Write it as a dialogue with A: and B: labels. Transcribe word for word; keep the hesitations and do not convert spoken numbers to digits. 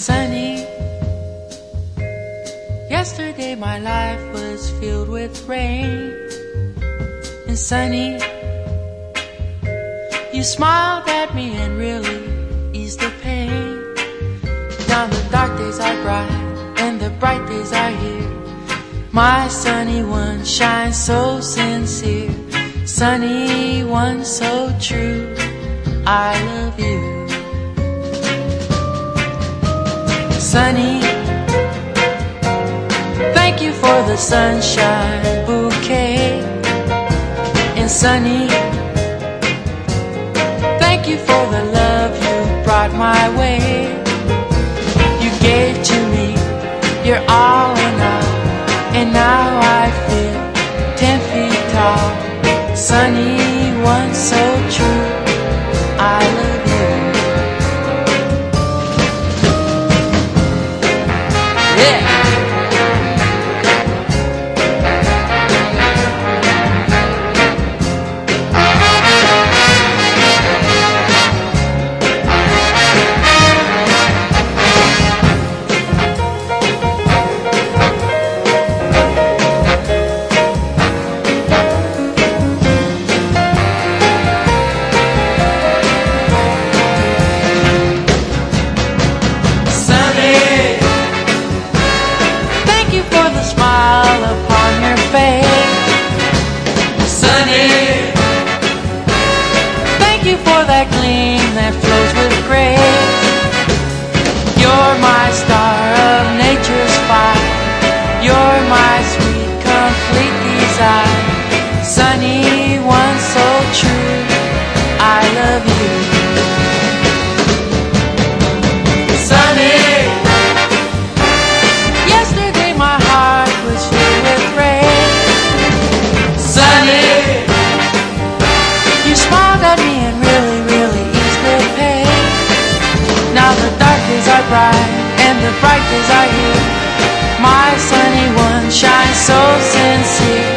A: sunny. Yesterday my life was filled with rain. And sunny, you smiled at me and really eased the pain. Now the dark days are bright and the bright days are here. My sunny one shines so sincere. Sunny one so true, I love you. Sunny, thank you for the sunshine bouquet. And sunny, thank you for the love you brought my way. You gave to me your all in all, and now I feel ten feet tall. Sunny one so true, I love you. Yeah. Smile upon your face. Sunny, thank you for that gleam that flows with grace. You're my star of nature's fire. You're my sweet, complete desire. Sunny one so true, I love you. Sunny, are bright and the bright days are here. My sunny one shines so sincere.